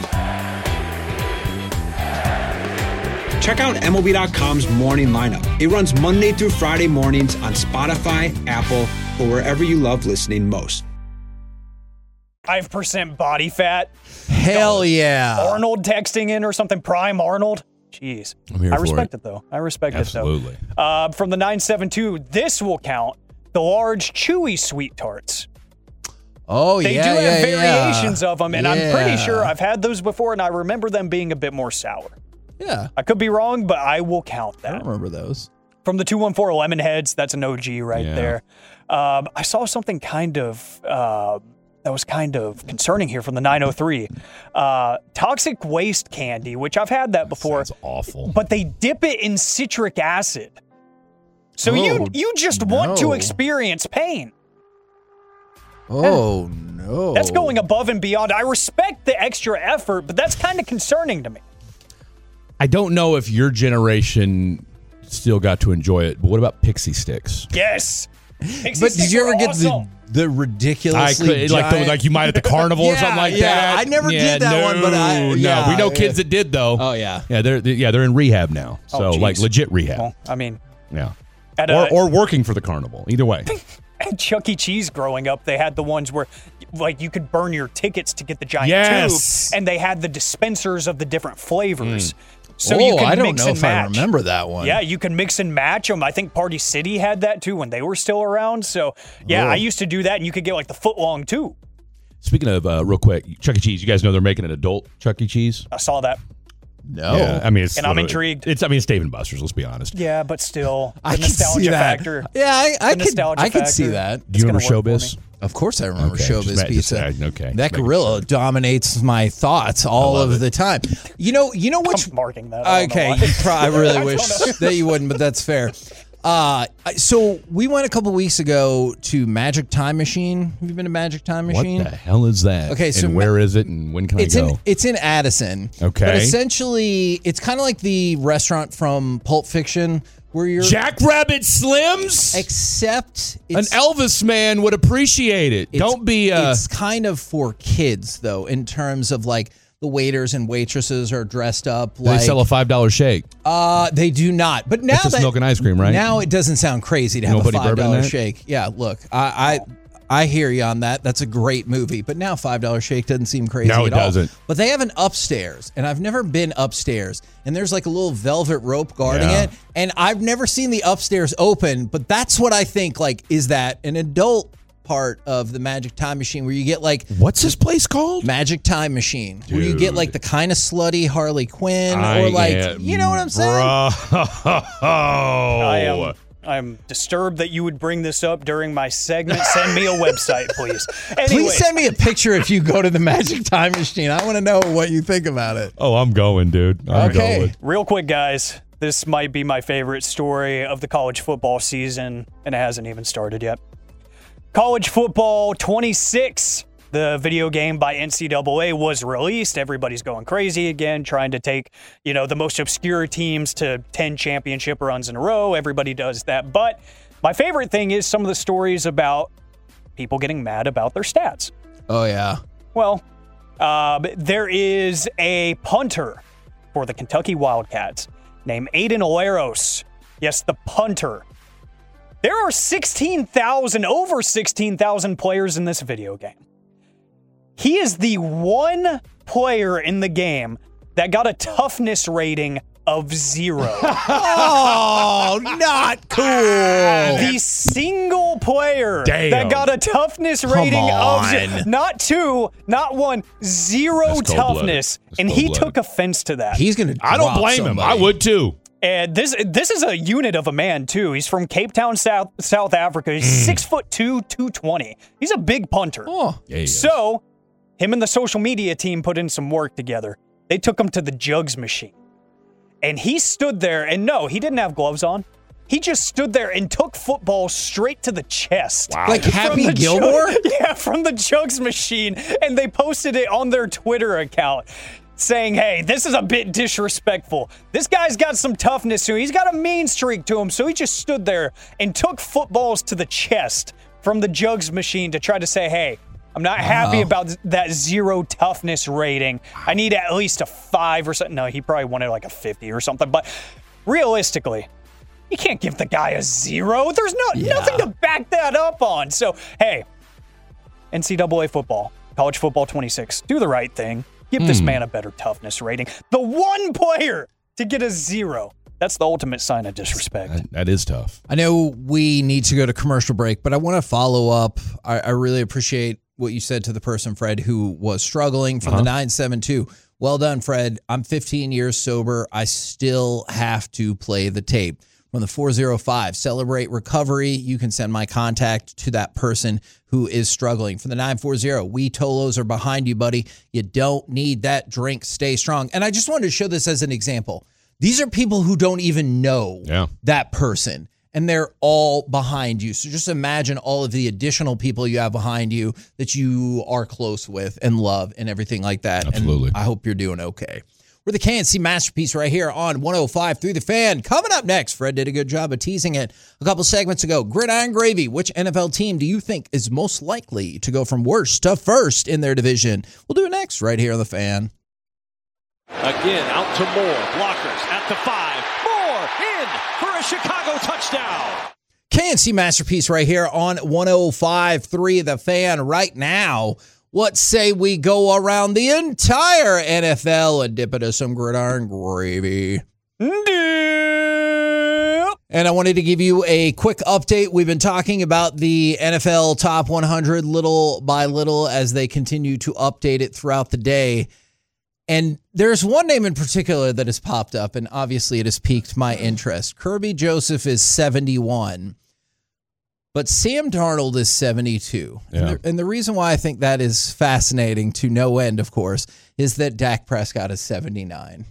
B: Check out M L B dot com's Morning Lineup. It runs Monday through Friday mornings on Spotify, Apple, or wherever you love listening most.
F: five percent body fat.
D: Hell yeah.
F: Arnold texting in or something. Prime Arnold. Jeez.
E: I'm here
F: I
E: for
F: respect
E: it.
F: it, though. I respect
E: Absolutely.
F: it, though. Uh, from the nine seven two, this will count. The large, chewy sweet tarts.
D: Oh,
F: They
D: yeah,
F: do have
D: yeah,
F: variations
D: yeah.
F: of them, and I'm pretty
D: Yeah.
F: sure I've had those before, and I remember them being a bit more sour.
D: Yeah.
F: I could be wrong, but I will count
D: I
F: that.
D: don't remember those.
F: From the two one four Lemonheads, that's an O G right
E: Yeah.
F: there. Um, I saw something kind of uh, that was kind of concerning here from the nine oh three. Uh, toxic waste candy, which I've had that before.
E: Sounds awful.
F: But they dip it in citric acid. So you
D: Oh,
F: you just want to
D: no.
F: experience pain.
D: Oh, no.
F: That's going above and beyond. I respect the extra effort, but that's kind of concerning to me.
E: I don't know if your generation still got to enjoy it, but what about Pixie Sticks?
F: Yes. Pixie
D: But
F: sticks
D: did you
F: are
D: ever get
F: awesome.
D: the, the
E: I
D: ridiculously
E: could, like the,
D: giant-
E: like you might at the carnival or
D: Yeah,
E: something like
D: yeah,
E: that.
D: I never
E: Yeah,
D: did that
E: no,
D: one, but I-
E: no,
D: yeah,
E: we know
D: yeah.
E: kids that did though.
D: Oh, yeah.
E: yeah, they're they, yeah they're in rehab now, so
F: Oh, geez.
E: like legit rehab.
F: Well, I mean,
E: yeah,
F: at
E: or
F: a,
E: or working for the carnival. Either way,
F: at Chuck E. Cheese growing up, they had the ones where, like, you could burn your tickets to get the giant
E: Yes.
F: tube, and they had the dispensers of the different flavors. So
D: oh,
F: you could
D: I don't
F: mix
D: know
F: and
D: if
F: match.
D: I remember that one.
F: Yeah, you can mix and match them. I think Party City had that too when they were still around. So yeah,
E: Oh.
F: I used to do that, and you could get like the foot long too.
E: speaking of uh, real quick, Chuck E. Cheese. You guys know they're making an adult Chuck E. Cheese.
F: I saw that.
D: No.
E: Yeah, I mean, it's
F: And I'm
E: literally-
F: intrigued.
E: It's I mean, it's Dave and Buster's. Let's be honest.
F: Yeah, but still, the
D: I can
F: nostalgia
D: see that.
F: factor.
D: Yeah, I, I
F: The
D: could.
F: nostalgia
D: I could see
F: factor.
D: that.
E: Do you
F: It's
E: remember
F: gonna work for
E: Showbiz?
F: me.
D: Of course, I remember
E: Okay, just
D: Showbiz
E: ma- just,
D: Pizza.
E: uh, okay,
D: that
E: just making
D: gorilla dominates my thoughts all
E: love
D: of
E: it.
D: the time. You know, you know which.
F: I'm marking that. I don't know
D: Okay,
F: why.
D: you pro- I really
F: I
D: wish
F: don't know.
D: that you wouldn't, but that's fair. Uh, I- so we went a couple weeks ago to Magic Time Machine. Have you been to Magic Time
E: What
D: Machine?
E: the hell is that?
D: Okay, so
E: and where is it, and when can
D: It's
E: I go?
D: in it's in Addison.
E: Okay.
D: But essentially, it's kind of like the restaurant from Pulp Fiction, where you're
E: Jackrabbit Slims.
D: except
E: An
D: it's,
E: Elvis man would appreciate it.
D: it's-
E: Don't be. Uh,
D: It's kind of for kids though, in terms of like the waiters and waitresses are dressed up
E: they
D: like.
E: sell a five dollar shake.
D: Uh, they do not. But now
E: That's just
D: that
E: milk and ice cream, right?
D: now it doesn't sound crazy to have
E: Nobody
D: a five
E: bourbon in
D: dollar
E: that?
D: shake. Yeah, look, I, I I hear you on that. That's a great movie. But now five dollar shake doesn't seem crazy.
E: No,
D: at
E: it
D: all.
E: doesn't.
D: But they have an upstairs, and I've never been upstairs. And there's like a little velvet rope guarding
E: Yeah.
D: it, and I've never seen the upstairs open. But that's what I think. Like, is that an adult part of the Magic Time Machine where you get like
E: What's this place called?
D: Magic Time Machine, where you get
E: Dude.
D: like the kind of slutty Harley Quinn,
E: I
D: or like,
E: am-
D: you know what I'm saying?
E: Bro.
F: I am. I'm disturbed that you would bring this up during my segment. Send me a website, please. Anyways,
D: Please send me a picture if you go to the Magic Time Machine. I want to know what you think about it.
E: Oh, I'm going, dude. I'm
D: Okay.
E: going.
F: real quick, guys. This might be my favorite story of the college football season, and it hasn't even started yet. College Football twenty-six, the video game by N C double A, was released. Everybody's going crazy again, trying to take, you know, the most obscure teams to ten championship runs in a row. Everybody does that. But my favorite thing is some of the stories about people getting mad about their stats.
D: Oh, yeah.
F: Well, uh, there is a punter for the Kentucky Wildcats named Aiden Oleros. Yes, the punter. There are sixteen thousand, over sixteen thousand players in this video game. He is the one player in the game that got a toughness rating of zero.
D: Oh, not cool.
F: The single player
E: Damn.
F: that got a toughness rating of zero,
D: on.
F: not two, not one, zero
E: That's cold-blooded.
F: toughness,
E: That's
F: and he
E: cold-blooded.
F: took offense to that.
D: He's going to
E: I don't blame him. I would too.
F: And this this is a unit of a man too. He's from Cape Town, South South Africa. He's
E: Mm.
F: six foot two, two twenty. He's a big punter.
D: Oh,
E: Yeah, he is.
F: So him and the social media team put in some work together. They took him to the jugs machine, and he stood there. And no, he didn't have gloves on. He just stood there and took football straight to the chest.
E: Wow.
D: like
F: From
D: Happy
F: the
D: Gilmore?
F: Jug- yeah, from the jugs machine, and they posted it on their Twitter account. saying, hey, this is a bit disrespectful. This guy's got some toughness to him. He's got a mean streak to him. So he just stood there and took footballs to the chest from the jugs machine to try to say, hey, I'm not happy
D: Wow.
F: about that zero toughness rating. I need at least a five or something. No, he probably wanted like a fifty or something. But realistically, you can't give the guy a zero. There's no
D: Yeah.
F: nothing to back that up on. So, hey, N C double A football, college football twenty-six, do the right thing. Give this man a better toughness rating. The one player to get a zero. That's the ultimate sign of disrespect.
E: That, that is tough.
D: I know we need to go to commercial break, but I want to follow up. I, I really appreciate what you said to the person, Fred, who was struggling from
E: Uh-huh.
D: the nine seven two. Well done, Fred. I'm fifteen years sober. I still have to play the tape. From the four oh five, Celebrate Recovery, you can send my contact to that person who is struggling. From the nine four zero, we Tolos are behind you, buddy. You don't need that drink. Stay strong. And I just wanted to show this as an example. These are people who don't even know
E: Yeah.
D: that person, and they're all behind you. So just imagine all of the additional people you have behind you that you are close with and love and everything like that.
E: Absolutely.
D: And I hope you're doing okay. We're the K N C Masterpiece right here on one oh five through the Fan. Coming up next, Fred did a good job of teasing it a couple segments ago. Gridiron Gravy, which N F L team do you think is most likely to go from worst to first in their division? We'll do it next right here on the Fan.
K: Again, out to Moore. Blockers at the five. Moore in for a Chicago touchdown.
D: K N C Masterpiece right here on one oh five three The Fan right now. What say we go around the entire N F L and dip into some gridiron gravy? And I wanted to give you a quick update. We've been talking about the N F L Top one hundred little by little as they continue to update it throughout the day. And there's one name in particular that has popped up, and obviously it has piqued my interest. Kirby Joseph is seventy-one, but Sam Darnold is seventy-two.
E: Yeah.
D: And, the, and the reason why I think that is fascinating to no end, of course, is that Dak Prescott is seventy-nine.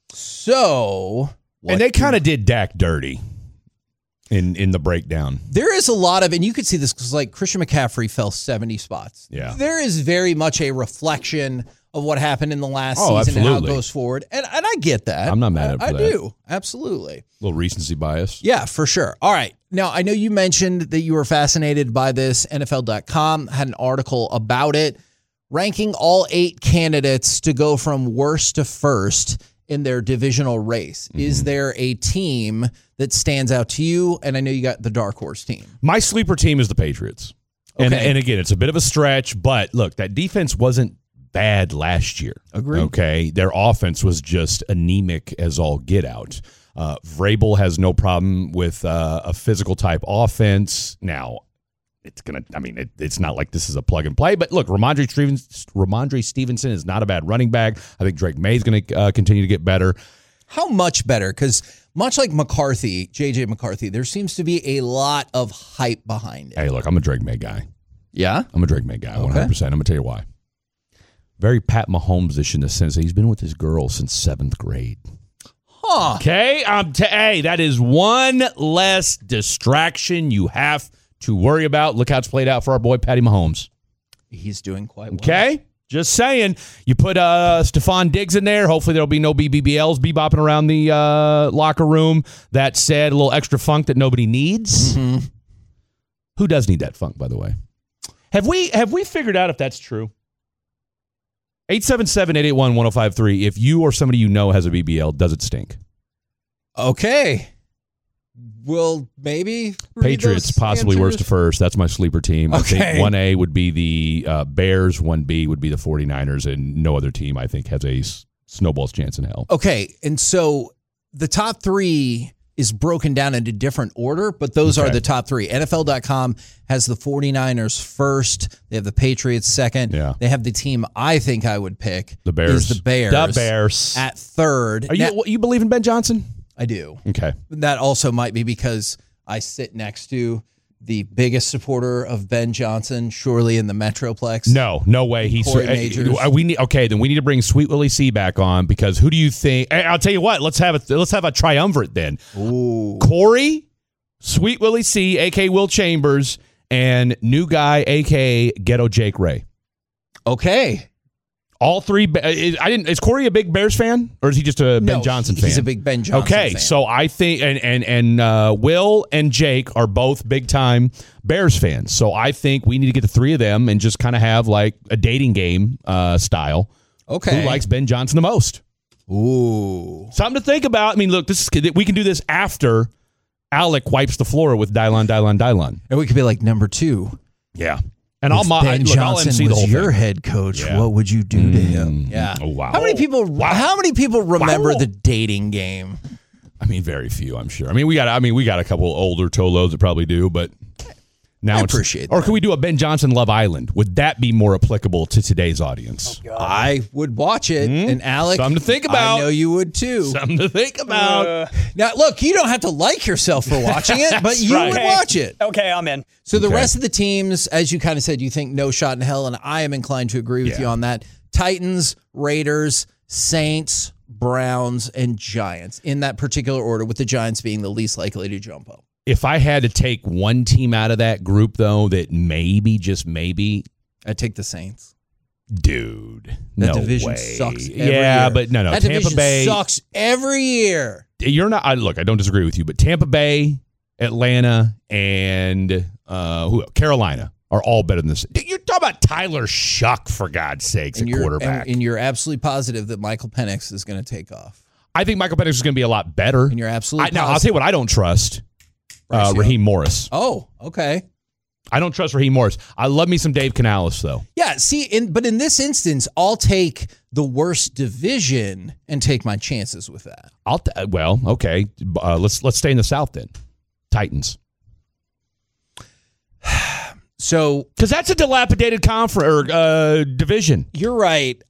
D: So, what
E: And they
D: do-
E: kind of did Dak dirty in in the breakdown.
D: There is a lot of, and you could see this because like Christian McCaffrey fell seventy spots.
E: Yeah.
D: There is very much a reflection of what happened in the last
E: Oh,
D: season and how it
E: absolutely.
D: goes forward. And, and I get that.
E: I'm not mad at it
D: I,
E: for
D: I
E: that.
D: do. Absolutely.
E: little recency bias.
D: Yeah, for sure. All right. Now, I know you mentioned that you were fascinated by this. N F L dot com had an article about it, ranking all eight candidates to go from worst to first in their divisional race.
E: Mm-hmm.
D: Is there a team that stands out to you? And I know you got the dark horse team.
E: My sleeper team is the Patriots. And,
D: Okay.
E: and again, it's a bit of a stretch, but look, that defense wasn't bad last year.
D: Agreed.
E: Okay. Their offense was just anemic as all get out. Uh, Vrabel has no problem with uh, a physical type offense. Now, it's going to, I mean, it, it's not like this is a plug and play, but look, Ramondre Stevens, Ramondre Stevenson is not a bad running back. I think Drake May is going to uh, continue to get better.
D: How much better? Because much like McCarthy, J J McCarthy, there seems to be a lot of hype behind it.
E: Hey, look, I'm a Drake May guy.
D: Yeah?
E: I'm a Drake May guy, one hundred percent. I'm going to tell you why. Very Pat Mahomes-ish in the sense that he's been with this girl since seventh grade.
D: Huh.
E: Okay? Um, t- hey, that is one less distraction you have to worry about. Look how it's played out for our boy Patty Mahomes.
D: He's doing quite well.
E: Okay? Just saying. You put uh, Stephon Diggs in there. Hopefully there'll be no B B B Ls bebopping around the uh, locker room. That said, a little extra funk that nobody needs.
D: Mm-hmm.
E: Who does need that funk, by the way? Have we have we figured out if that's true? eight seven seven, eight eight one, one oh five three. If you or somebody you know has a B B L, does it stink?
D: Okay. Well, maybe. read
E: Patriots,
D: those
E: possibly
D: answers.
E: worst to first. That's my sleeper team. I
D: Okay.
E: think one A would be the uh, Bears, one B would be the 49ers, and no other team, I think, has a s- snowball's chance in hell.
D: Okay. And so the top three is broken down into different order, but those
E: Okay.
D: are the top three. N F L dot com has the 49ers first. They have the Patriots second.
E: Yeah.
D: They have the team I think I would pick.
E: The Bears.
D: Is the Bears.
E: The Bears.
D: At third.
E: Are you,
D: Now-
E: you believe in Ben Johnson?
D: I do.
E: Okay.
D: That also might be because I sit next to the biggest supporter of Ben Johnson, surely in the Metroplex.
E: No, no way. He's
D: Corey
E: uh,
D: Majors.
E: uh, we need okay. Then we need to bring Sweet Willie C back on because who do you think? eh, I'll tell you what. Let's have a let's have a triumvirate then.
D: Ooh.
E: Corey, Sweet Willie C, aka Will Chambers, and new guy, aka Ghetto Jake Ray.
D: Okay.
E: All three. Is, I didn't. Is Corey a big Bears fan, or is he just a Ben
D: no,
E: Johnson
D: he's
E: fan?
D: He's a big Ben Johnson
E: okay,
D: fan.
E: Okay, so I think, and and and uh, Will and Jake are both big time Bears fans. So I think we need to get the three of them and just kind of have like a dating game uh, style.
D: Okay,
E: who likes Ben Johnson the most?
D: Ooh,
E: something to think about. I mean, look, this is we can do this after Alec wipes the floor with Dylon, Dylon, Dylon,
D: and we could be like number two.
E: Yeah. And
D: if
E: I'll, mo-
D: Ben
E: look,
D: Johnson
E: I'll M C the
D: was
E: whole
D: your
E: thing.
D: head coach,
E: Yeah.
D: what would you do to him?
E: Mm.
D: Yeah.
E: Oh, wow.
D: How many people?
E: Wow.
D: How many people remember
E: Wow.
D: the dating game?
E: I mean, very few, I'm sure. I mean, we got. I mean, we got a couple older Tolos that probably do, but now
D: I
E: it's,
D: appreciate
E: Or
D: that.
E: can we do a Ben Johnson Love Island? Would that be more applicable to today's audience?
F: Oh,
D: I would watch it,
E: Mm.
D: and Alec,
E: Something to think about.
D: I know you would too.
E: Something to think about.
F: Uh,
D: Now, look, you don't have to like yourself for watching it, but you
E: right.
D: would
F: okay.
D: watch it.
F: Okay, I'm in.
D: So the
E: Okay.
D: rest of the teams, as you kind of said, you think no shot in hell, and I am inclined to agree with
E: Yeah.
D: you on that. Titans, Raiders, Saints, Browns, and Giants in that particular order, with the Giants being the least likely to jump up.
E: If I had to take one team out of that group, though, that maybe, just maybe,
D: I'd take the Saints.
E: dude,
D: That
E: no
D: division
E: way.
D: sucks every
E: yeah,
D: year.
E: but no, no.
D: That
E: Tampa
D: division
E: Bay
D: sucks every year.
E: You're not. I, look, I don't disagree with you, but Tampa Bay, Atlanta, and uh, who? Carolina are all better than this. You're talking about Tyler Shuck, for God's sakes,
D: And
E: at
D: you're,
E: quarterback.
D: and, and you're absolutely positive that Michael Penix is going to take off.
E: I think Michael Penix is going to be a lot better.
D: And you're absolutely
E: I, now, I'll
D: positive.
E: tell you what I don't trust. Uh,
D: Bryce Young.
E: Raheem Morris.
D: Oh, okay.
E: I don't trust Raheem Morris. I love me some Dave Canales, though.
D: Yeah, see, in, but in this instance, I'll take the worst division and take my chances with that.
E: I'll t- well, okay. Uh, let's let's stay in the South then. Titans,
D: So
E: because that's a dilapidated conference or uh, division.
D: you're right.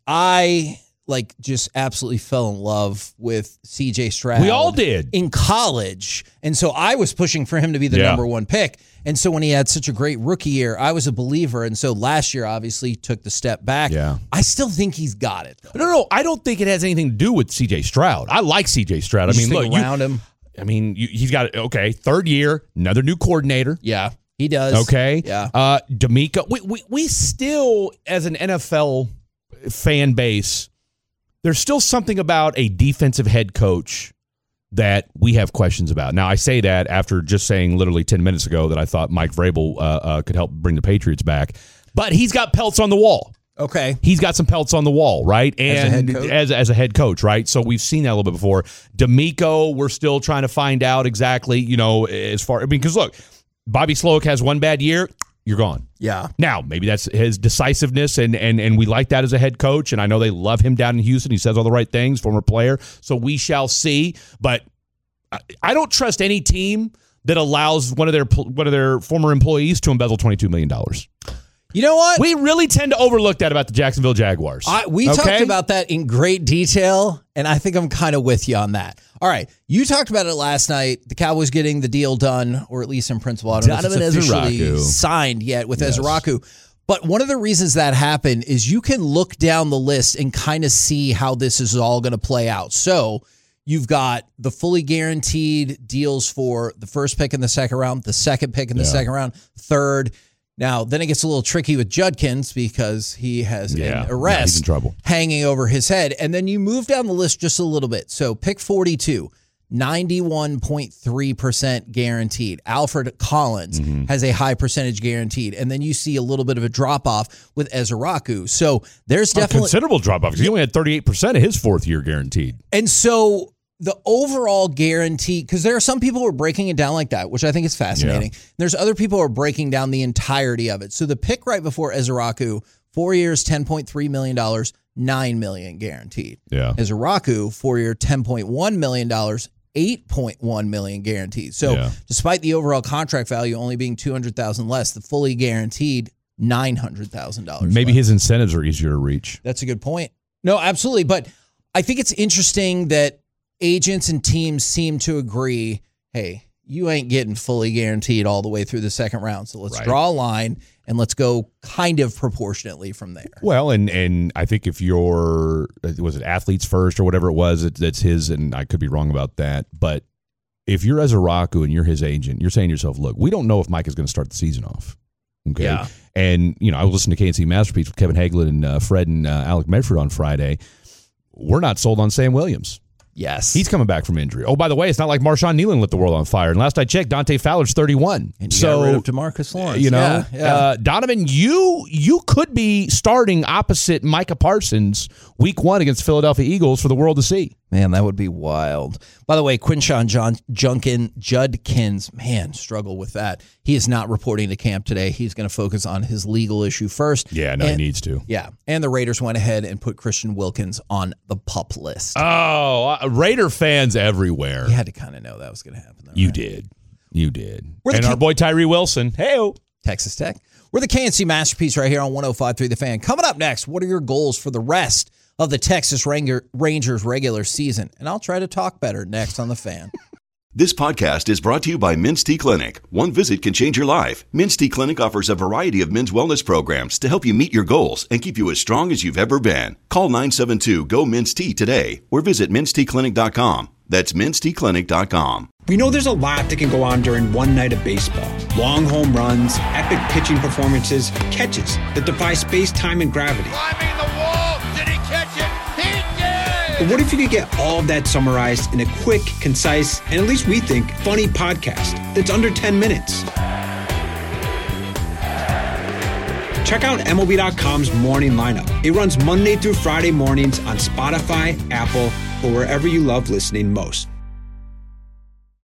D: I like just absolutely fell in love with C J Stroud.
E: We all did.
D: in college, and so I was pushing for him to be the
E: Yeah.
D: number one pick. And so when he had such a great rookie year, I was a believer. And so last year, obviously, took the step back.
E: Yeah.
D: I still think he's got it. Though.
E: No, no, I don't think it has anything to do with C J Stroud. I like C J Stroud. I
D: You
E: mean,
D: just
E: look,
D: think
E: you,
D: around him.
E: I mean, you, he's got okay, third year, another new coordinator.
D: Yeah, he does.
E: Okay,
D: Yeah.
E: Uh, D'Amico, we, we we still as an N F L fan base, there's still something about a defensive head coach that we have questions about. Now, I say that after just saying literally ten minutes ago that I thought Mike Vrabel uh, uh, could help bring the Patriots back, but he's got pelts on the wall.
D: Okay.
E: He's got some pelts on the wall, right?
D: As a
E: And
D: head coach?
E: as, as a head coach, right? So we've seen that a little bit before. D'Amico, we're still trying to find out exactly, you know, as far, I mean, because look, Bobby Slowick has one bad year, you're gone.
D: Yeah.
E: Now, maybe that's his decisiveness, and and and we like that as a head coach, and I know they love him down in Houston. He says all the right things, former player, so we shall see. But I, I don't trust any team that allows one of their one of their former employees to embezzle twenty-two million dollars.
D: You know what?
E: We really tend to overlook that about the Jacksonville Jaguars.
D: I, we
E: Okay?
D: talked about that in great detail, and I think I'm kind of with you on that. All right. You talked about it last night. The Cowboys getting the deal done, or at least in principle. I don't
E: Donovan
D: know if it's officially
E: Ezeraku.
D: signed yet with
E: Yes.
D: Ezeraku. But one of the reasons that happened is you can look down the list and kind of see how this is all going to play out. So you've got the fully guaranteed deals for the first pick in the second round, the second pick in the
E: Yeah.
D: second round, third. Now, then it gets a little tricky with Judkins because he has
E: Yeah.
D: an
E: Yeah,
D: arrest
E: he's in trouble.
D: hanging over his head. And then you move down the list just a little bit. So pick forty-two, ninety-one point three percent guaranteed. Alfred Collins
E: Mm-hmm.
D: has a high percentage guaranteed. And then you see a little bit of a drop off with Ezeraku. So there's
E: A
D: definitely.
E: considerable drop off because he only had thirty-eight percent of his fourth year guaranteed.
D: And so the overall guarantee, because there are some people who are breaking it down like that, which I think is fascinating. There's other people who are breaking down the entirety of it. So the pick right before Ezeraku, four years, ten point three million dollars, nine million dollars guaranteed.
E: Yeah.
D: Ezeraku, four year, ten point one million dollars, eight point one million dollars guaranteed. So
E: Yeah.
D: despite the overall contract value only being two hundred thousand dollars less, the fully guaranteed nine hundred thousand dollars.
E: Maybe
D: less.
E: his incentives are easier to reach.
D: That's a good point. No, absolutely. But I think it's interesting that agents and teams seem to agree, hey, you ain't getting fully guaranteed all the way through the second round. So let's
E: Right.
D: draw a line and let's go kind of proportionately from there.
E: Well, and and I think if you're, was it athletes first or whatever it was, it, that's his, and I could be wrong about that. But if you're Ezeraku and you're his agent, you're saying to yourself, look, we don't know if Mike is going to start the season off. Okay.
D: Yeah.
E: And, you know, I was listening to K N C Masterpiece with Kevin Hagelin and uh, Fred and uh, Alec Medford on Friday. We're not sold on Sam Williams.
D: Yes.
E: He's coming back from injury. Oh, by the way, it's not like Marshawn Nealon lit the world on fire. And last I checked, Dante Fowler's thirty-one.
D: And you
E: so,
D: got rid of DeMarcus Lawrence.
E: You know,
D: yeah, yeah.
E: Uh, Donovan, you you could be starting opposite Micah Parsons week one against the Philadelphia Eagles for the world to see.
D: Man, that would be wild. By the way, Quinshawn John, Junkin, Judkins, man, struggle with that. He is not reporting to camp today. He's going to focus on his legal issue first.
E: Yeah, no,
D: and,
E: he needs to.
D: Yeah, and the Raiders went ahead and put Christian Wilkins on the PUP list.
E: Oh, uh, Raider fans everywhere.
D: You had to kind of know that was going to happen. Though,
E: you
D: right?
E: did. You did.
D: We're
E: and
D: K-
E: our boy Tyree Wilson. Hey-o.
D: Texas Tech. We're the K N C Masterpiece right here on one oh five point three The Fan. Coming up next, what are your goals for the rest of the Texas Ranger, Rangers regular season? And I'll try to talk better next on The Fan.
A: This podcast is brought to you by Men's T Clinic. One visit can change your life. Men's T Clinic offers a variety of men's wellness programs to help you meet your goals and keep you as strong as you've ever been. Call nine seven two, G O, M E N S T today or visit mens t clinic dot com. That's mens t clinic dot com.
B: We know there's a lot that can go on during one night of baseball. Long home runs, epic pitching performances, catches that defy space, time, and gravity.
C: Climbing the wall. Did he catch it? He did!
B: But what if you could get all of that summarized in a quick, concise, and at least we think, funny podcast that's under ten minutes? Check out M L B dot com's Morning Lineup. It runs Monday through Friday mornings on Spotify, Apple, or wherever you love listening most.